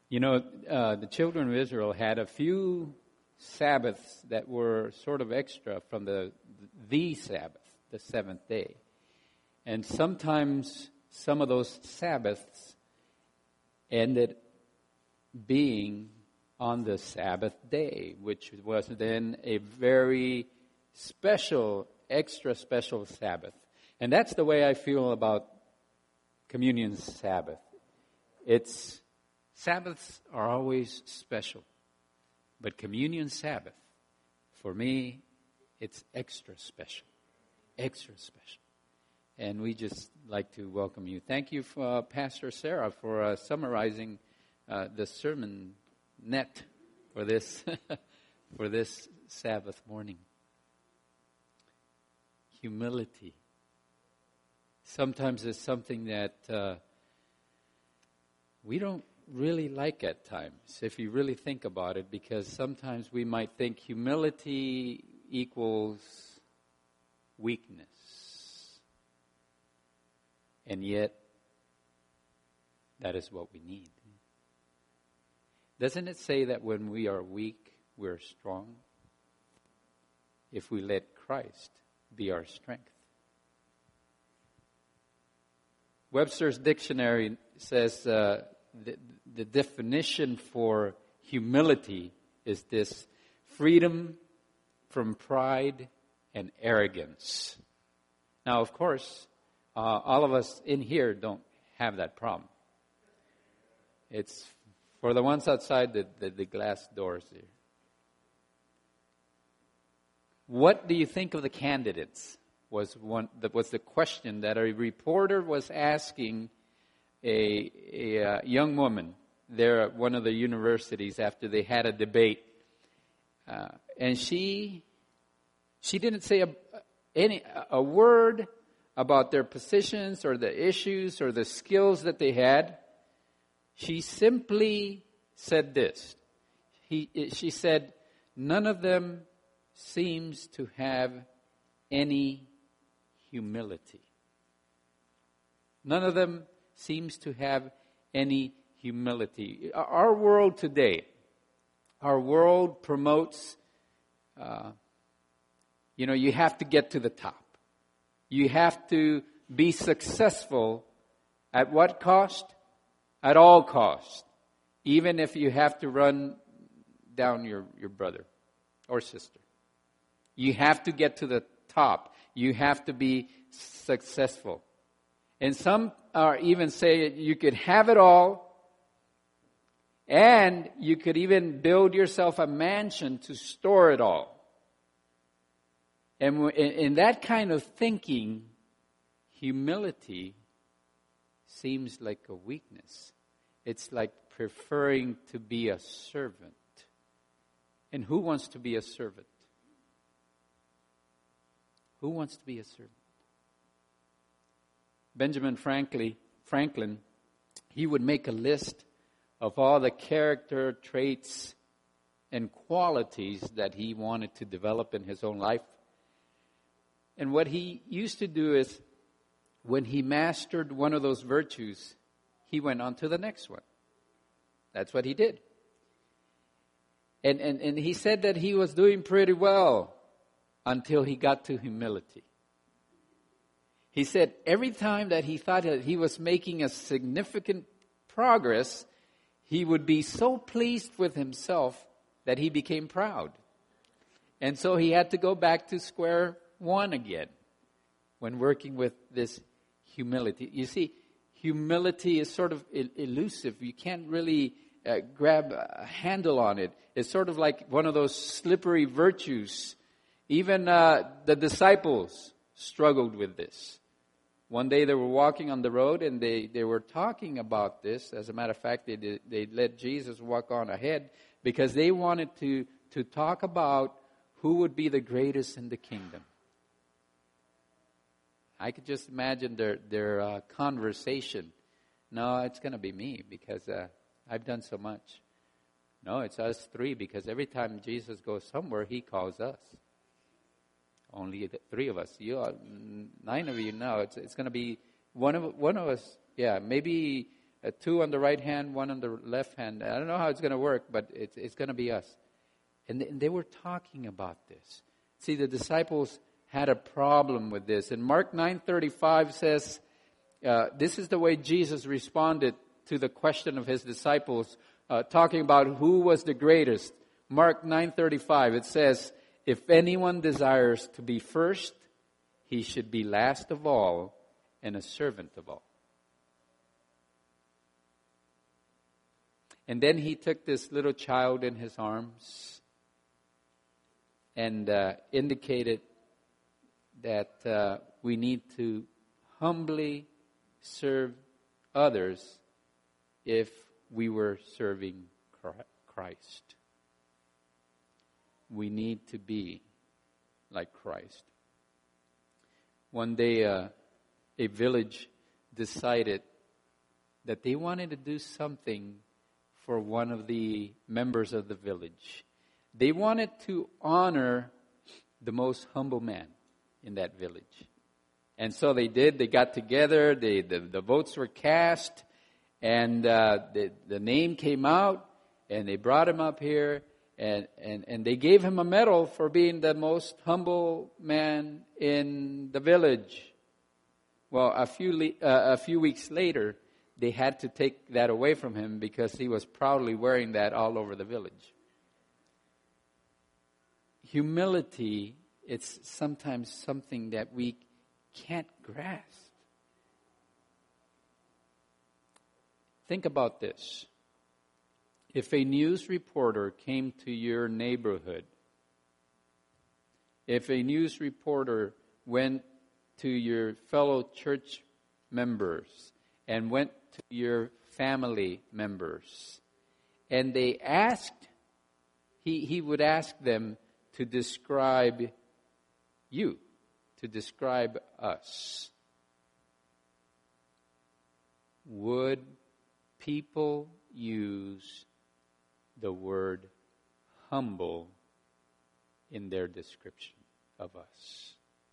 You know, the children of Israel had a few Sabbaths that were sort of extra from the Sabbath, the seventh day. And sometimes some of those Sabbaths ended being on the Sabbath day, which was then a very special, extra special Sabbath. And that's the way I feel about Communion Sabbath. Sabbaths are always special. But Communion Sabbath, for me, it's extra special. Extra special. And we just like to welcome you. Thank you, Pastor Sarah, for summarizing the sermon net for this for this Sabbath morning. Humility. Sometimes it's something that we don't really like at times, if you really think about it, because sometimes we might think humility equals weakness. And yet, that is what we need. Doesn't it say that when we are weak, we're strong? If we let Christ be our strength. Webster's dictionary says the definition for humility is this: freedom from pride and arrogance. Now, of course, all of us in here don't have that problem. It's for the ones outside the glass doors here. What do you think of the candidates? Was the question that a reporter was asking a young woman there at one of the universities after they had a debate, and she didn't say a word about their positions or the issues or the skills that they had. She simply said this. She said, none of them seems to have any humility. None of them seems to have any humility. Our world today, our world promotes, you have to get to the top. You have to be successful at what cost? At all cost. Even if you have to run down your brother or sister. You have to get to the top. You have to be successful. And some are even say you could have it all, and you could even build yourself a mansion to store it all. And in that kind of thinking, humility seems like a weakness. It's like preferring to be a servant. And who wants to be a servant? Who wants to be a servant? Benjamin Franklin, he would make a list of all the character traits and qualities that he wanted to develop in his own life. And what he used to do is, when he mastered one of those virtues, he went on to the next one. That's what he did. And he said that he was doing pretty well until he got to humility. He said every time that he thought that he was making a significant progress, he would be so pleased with himself that he became proud. And so he had to go back to square one again when working with this humility. You see, humility is sort of elusive. You can't really grab a handle on it. It's sort of like one of those slippery virtues. Even the disciples struggled with this. One day they were walking on the road and they were talking about this. As a matter of fact, they let Jesus walk on ahead because they wanted to talk about who would be the greatest in the kingdom. I could just imagine their conversation. No, it's going to be me because I've done so much. No, it's us three because every time Jesus goes somewhere, he calls us. Only the three of us. You are 9 of you now. It's going to be one of us. Yeah, maybe two on the right hand, one on the left hand. I don't know how it's going to work, but it's going to be us. And they were talking about this. See, the disciples had a problem with this. And Mark 9:35 says, this is the way Jesus responded to the question of his disciples, talking about who was the greatest. Mark 9:35, it says, if anyone desires to be first, he should be last of all and a servant of all. And then he took this little child in his arms and indicated that we need to humbly serve others if we were serving Christ. We need to be like Christ. One day, a village decided that they wanted to do something for one of the members of the village. They wanted to honor the most humble man in that village. And so they did. They got together. The votes were cast. And the name came out. And they brought him up here. And they gave him a medal for being the most humble man in the village. Well, a few weeks later, they had to take that away from him because he was proudly wearing that all over the village. Humility, it's sometimes something that we can't grasp. Think about this. If a news reporter came to your neighborhood, if a news reporter went to your fellow church members and went to your family members, and they asked, he would ask them to describe you, to describe us. Would people use the word humble in their description of us?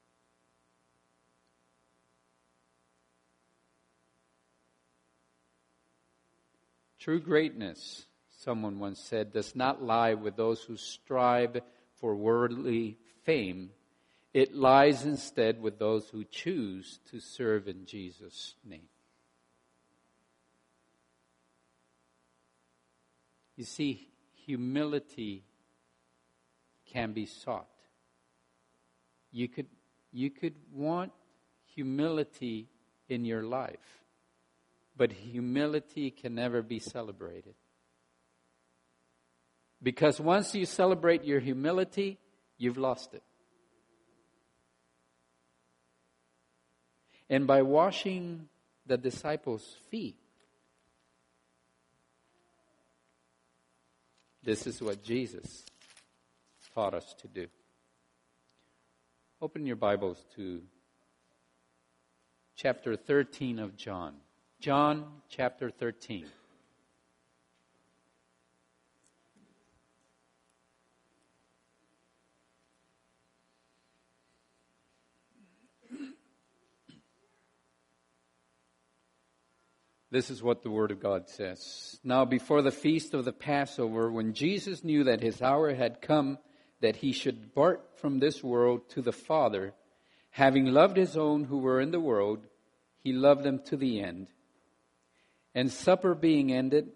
True greatness, someone once said, does not lie with those who strive for worldly fame. It lies instead with those who choose to serve in Jesus' name. You see, humility can be sought. You could want humility in your life, but humility can never be celebrated. Because once you celebrate your humility, you've lost it. And by washing the disciples' feet, this is what Jesus taught us to do. Open your Bibles to chapter 13 of John. John chapter 13. This is what the Word of God says. Now before the feast of the Passover, when Jesus knew that his hour had come, that he should depart from this world to the Father, having loved his own who were in the world, he loved them to the end. And supper being ended,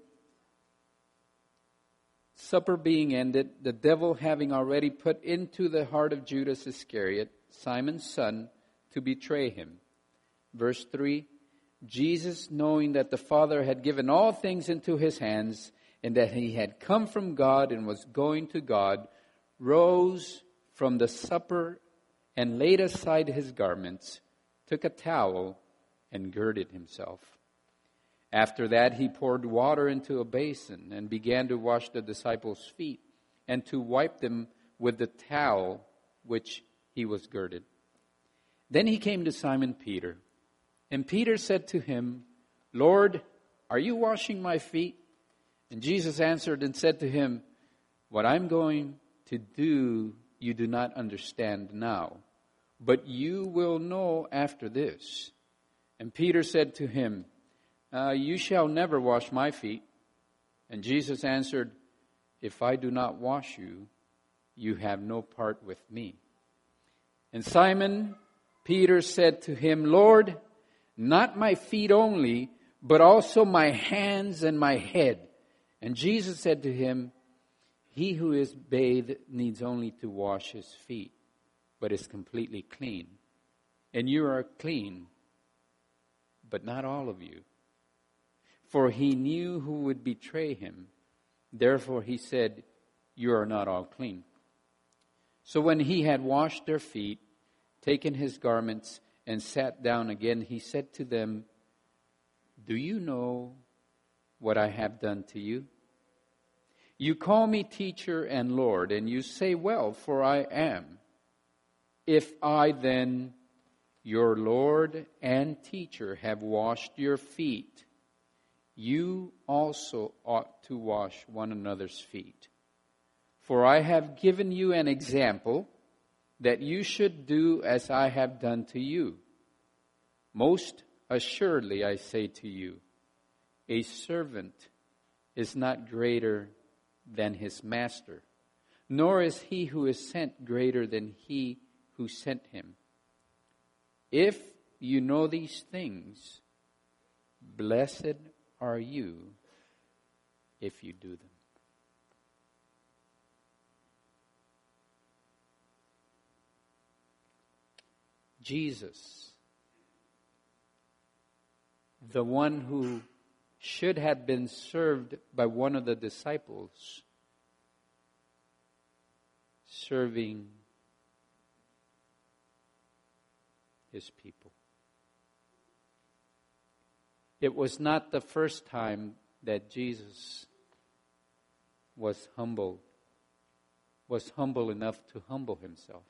the devil having already put into the heart of Judas Iscariot, Simon's son, to betray him. Verse 3, Jesus, knowing that the Father had given all things into his hands, and that he had come from God and was going to God, rose from the supper and laid aside his garments, took a towel, and girded himself. After that, he poured water into a basin and began to wash the disciples' feet and to wipe them with the towel which he was girded. Then he came to Simon Peter. And Peter said to him, Lord, are you washing my feet? And Jesus answered and said to him, what I'm going to do, you do not understand now, but you will know after this. And Peter said to him, You shall never wash my feet. And Jesus answered, If I do not wash you, you have no part with me. And Simon Peter said to him, Lord, not my feet only, but also my hands and my head. And Jesus said to him, He who is bathed needs only to wash his feet, but is completely clean. And you are clean, but not all of you. For he knew who would betray him. Therefore he said, You are not all clean. So when he had washed their feet, taken his garments, and sat down again, he said to them, Do you know what I have done to you? You call me teacher and Lord, and you say, Well, for I am. If I then, your Lord and teacher, have washed your feet, you also ought to wash one another's feet. For I have given you an example that you should do as I have done to you. Most assuredly, I say to you, a servant is not greater than his master, nor is he who is sent greater than he who sent him. If you know these things, blessed are you if you do them. Jesus, the one who should have been served by one of the disciples, serving his people. It was not the first time that Jesus was humble enough to humble himself.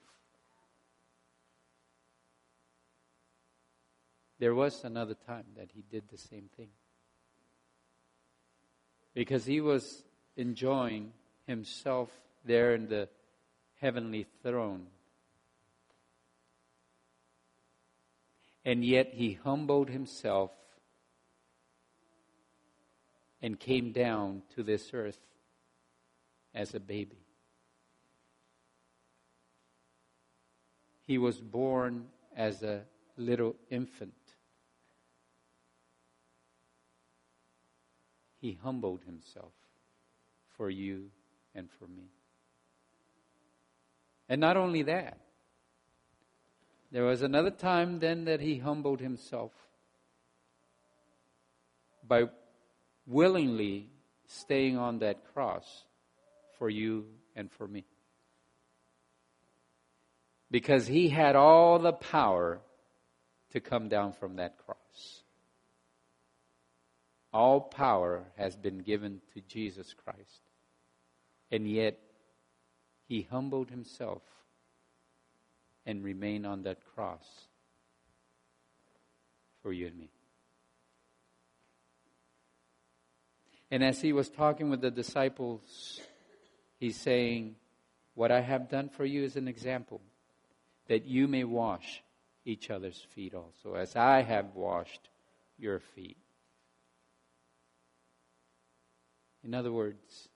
There was another time that he did the same thing. Because he was enjoying himself there in the heavenly throne. And yet he humbled himself and came down to this earth as a baby. He was born as a little infant. He humbled himself for you and for me. And not only that, there was another time then that he humbled himself by willingly staying on that cross for you and for me. Because he had all the power to come down from that cross. All power has been given to Jesus Christ. And yet, he humbled himself and remained on that cross for you and me. And as he was talking with the disciples, he's saying, what I have done for you is an example, that you may wash each other's feet also, as I have washed your feet. In other words,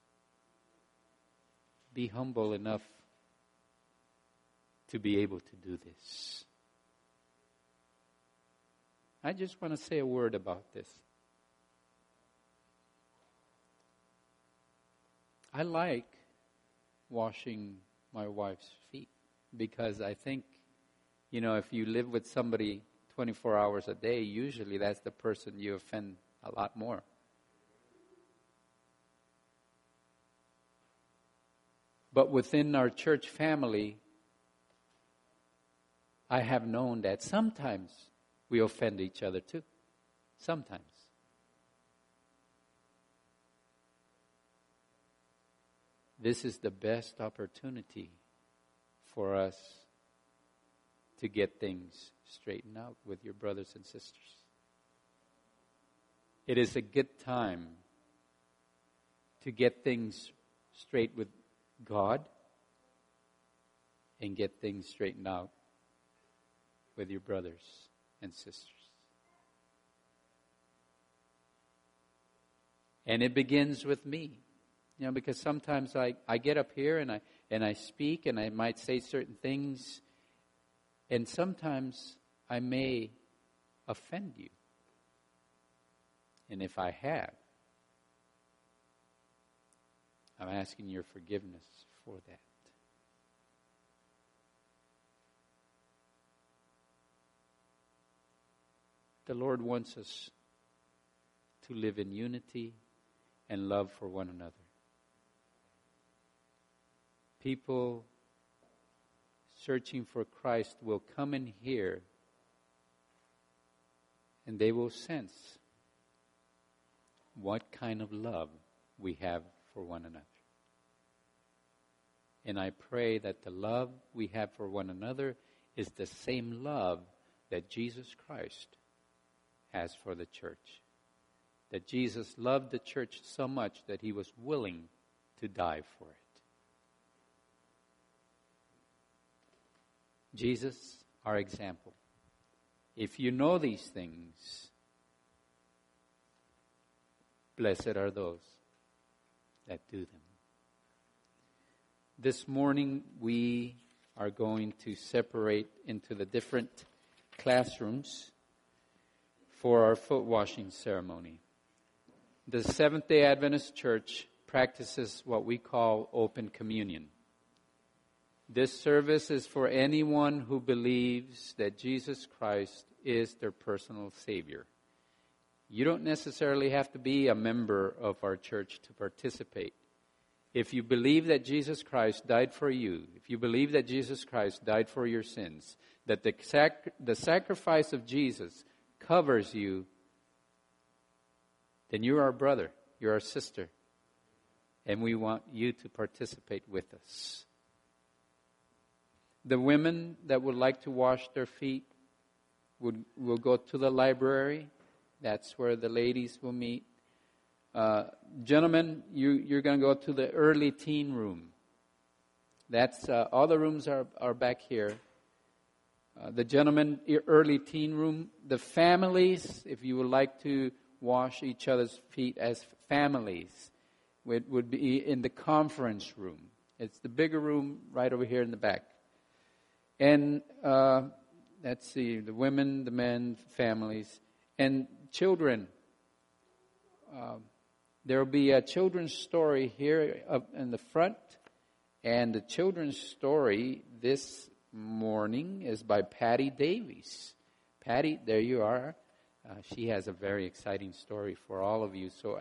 be humble enough to be able to do this. I just want to say a word about this. I like washing my wife's feet because I think, if you live with somebody 24 hours a day, usually that's the person you offend a lot more. But within our church family, I have known that sometimes we offend each other too. Sometimes. This is the best opportunity for us to get things straightened out with your brothers and sisters. It is a good time to get things straight with God and get things straightened out with your brothers and sisters. And it begins with me. Because sometimes I get up here and I speak and I might say certain things, and sometimes I may offend you. And if I have, I'm asking your forgiveness for that. The Lord wants us to live in unity and love for one another. People searching for Christ will come in here and they will sense what kind of love we have for one another. And I pray that the love we have for one another is the same love that Jesus Christ has for the church. That Jesus loved the church so much that he was willing to die for it. Jesus, our example. If you know these things, blessed are those that do them. This morning we are going to separate into the different classrooms for our foot washing ceremony. The Seventh-day Adventist Church practices what we call open communion. This service is for anyone who believes that Jesus Christ is their personal Savior. You don't necessarily have to be a member of our church to participate. If you believe that Jesus Christ died for you, if you believe that Jesus Christ died for your sins, that the sacrifice of Jesus covers you, then you're our brother, you're our sister, and we want you to participate with us. The women that would like to wash their feet will go to the library. That's where the ladies will meet. Gentlemen, you're going to go to the early teen room. That's all the rooms are back here. The gentlemen, early teen room. The families, if you would like to wash each other's feet as families, would be in the conference room. It's the bigger room right over here in the back. And let's see, the women, the men, families, and children. There will be a children's story here up in the front. And the children's story this morning is by Patty Davies. Patty, there you are. She has a very exciting story for all of you. So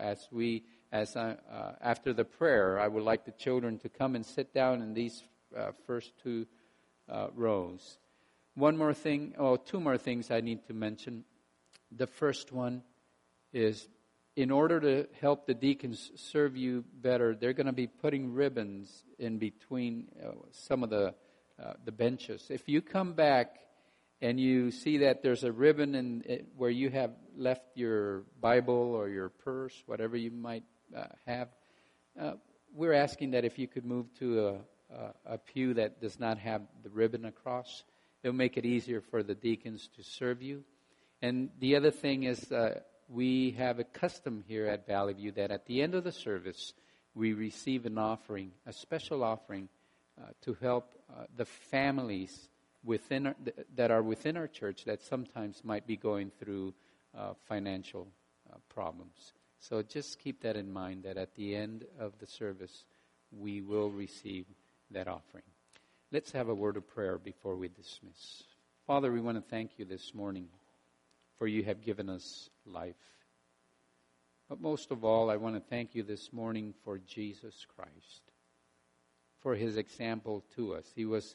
after the prayer, I would like the children to come and sit down in these first two rows. Two more things I need to mention. The first one is, in order to help the deacons serve you better, they're going to be putting ribbons in between some of the benches. If you come back and you see that there's a ribbon where you have left your Bible or your purse, whatever you might have, we're asking that if you could move to a pew that does not have the ribbon across. It'll make it easier for the deacons to serve you. And the other thing is we have a custom here at Valley View that at the end of the service, we receive an offering, a special offering, to help the families that are within our church that sometimes might be going through financial problems. So just keep that in mind, that at the end of the service, we will receive that offering. Let's have a word of prayer before we dismiss. Father, we want to thank you this morning for you have given us life. But most of all, I want to thank you this morning for Jesus Christ, for his example to us. He was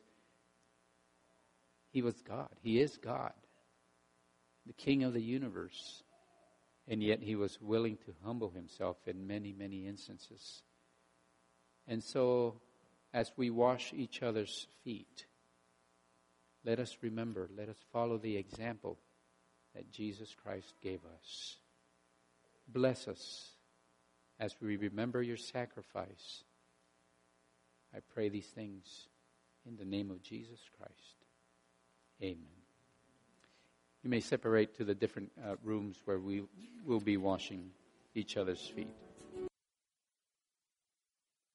God. He is God, the King of the universe. And yet he was willing to humble himself in many, many instances. And so, as we wash each other's feet, let us remember, let us follow the example that Jesus Christ gave us. Bless us as we remember your sacrifice. I pray these things in the name of Jesus Christ. Amen. You may separate to the different rooms where we will be washing each other's feet.